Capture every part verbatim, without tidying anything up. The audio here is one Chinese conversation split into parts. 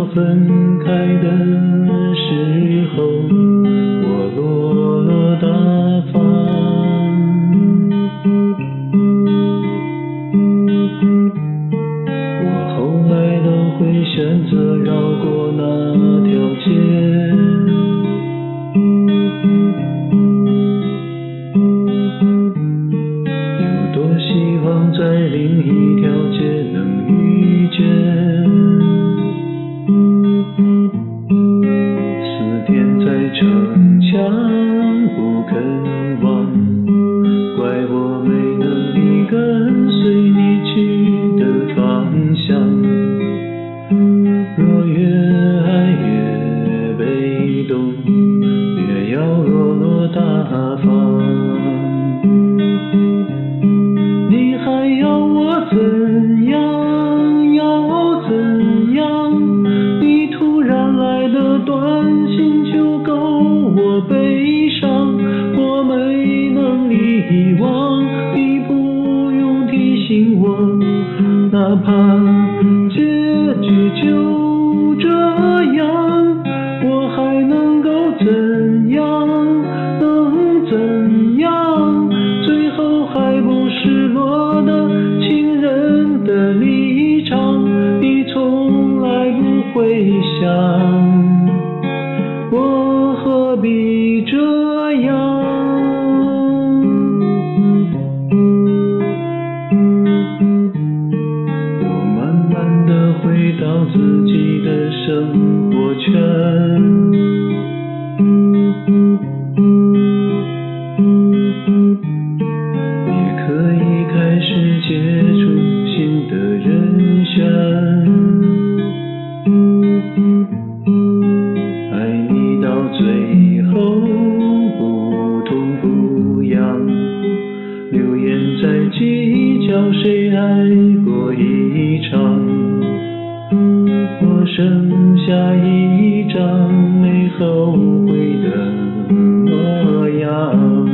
分开的时候，我落落大方。我后来都会选择绕过那条街，有多希望在另一条街能遇见。思念在逞强不肯忘，怪我没能力跟随你去的方向。若越爱越被动，越要落落大方。你还要我怎样？要怎样？你突然来的短信就够我悲伤，我没能力遗忘，你不用提醒我，哪怕结局就这样，我还能够怎样？能怎样？最后还不是落得情人的立场，你从来不会想，我何必这样？我慢慢地回到自己的生活圈，也可以开始接触新的人选。爱你到最后不痛不痒，流言在计较谁爱过一场，我剩下一张没后悔的模样。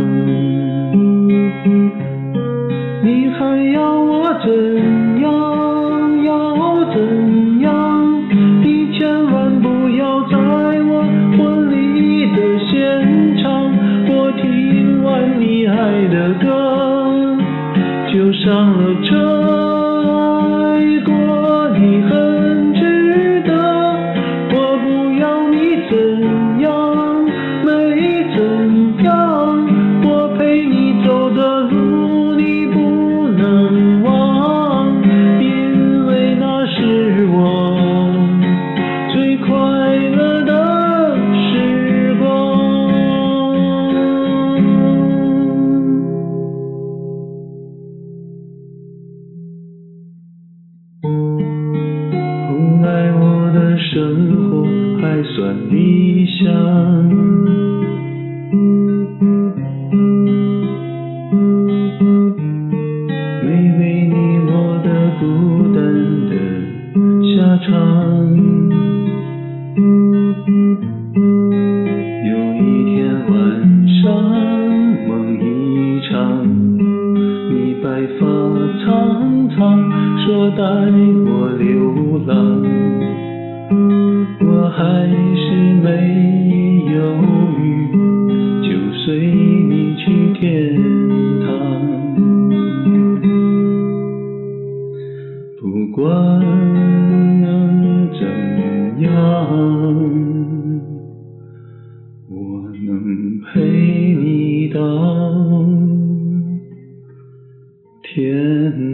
你还要我怎样？要怎样？你千万不要在我婚礼的现场，我听完你爱的歌就上了车，爱过你很值得，我不要你怎样，没怎样，我陪你走的路你不能忘，因为那是我最快乐的时光。后来我的生活还算理想，没为你落得孤单的下场。有一天晚上梦一场，你白发苍苍，说带我流浪，我还是没犹豫，就随你去天堂。不管能怎样，我能陪你到天